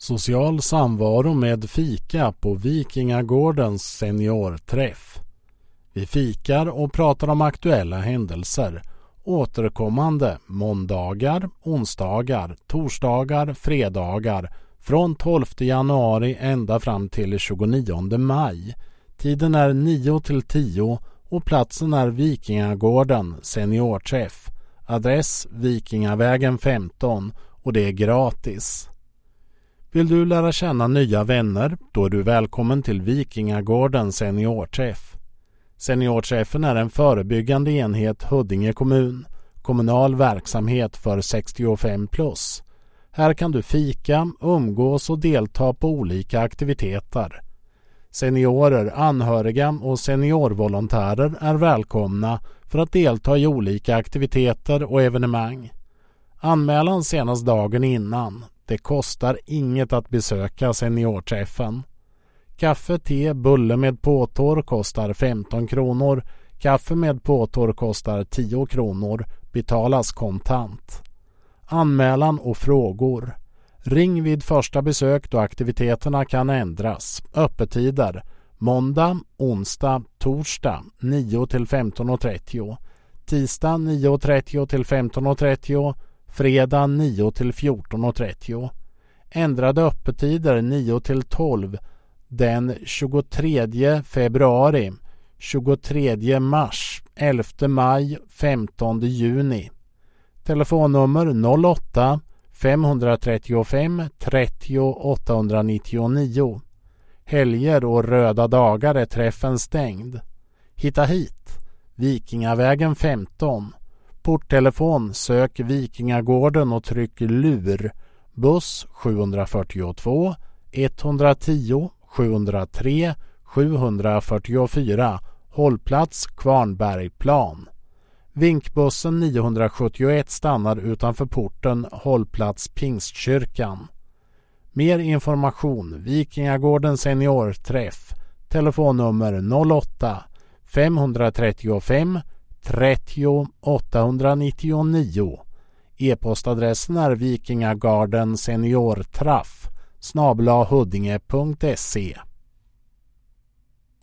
Social samvaro med fika på Vikingagårdens seniorträff. Vi fikar och pratar om aktuella händelser. Återkommande måndagar, onsdagar, torsdagar, fredagar från 12 januari ända fram till 29 maj. Tiden är 9 till 10 och platsen är Vikingagården seniorträff. Adress Vikingavägen 15 och det är gratis. Vill du lära känna nya vänner, då är du välkommen till Vikingagården seniorträff. Seniorträffen är en förebyggande enhet Huddinge kommun, kommunal verksamhet för 65+. Här kan du fika, umgås och delta på olika aktiviteter. Seniorer, anhöriga och seniorvolontärer är välkomna för att delta i olika aktiviteter och evenemang. Anmälan senast dagen innan. Det kostar inget att besöka seniorträffen. Kaffe, te, bulle med påtår kostar 15 kronor. Kaffe med påtår kostar 10 kronor. Betalas kontant. Anmälan och frågor. Ring vid första besök då aktiviteterna kan ändras. Öppettider. Måndag, onsdag, torsdag 9 till 15.30. Tisdag 9.30 till 15.30. Fredag 9 till 14.30. Ändrade öppettider 9 till 12 den 23 februari, 23 mars, 11 maj, 15 juni. Telefonnummer 08 535 30 899. Helger och röda dagar är träffen stängd. Hitta hit. Vikingavägen 15. Porttelefon, sök Vikingagården och tryck lur. Buss 742 110 703 744. Hållplats Kvarnbergplan. Vinkbussen 971 stannar utanför porten, hållplats Pingstkyrkan. Mer information Vikingagården seniorträff. Telefonnummer 08 535 30 899. E-postadressen är vikingagarden seniortraff @huddinge.se.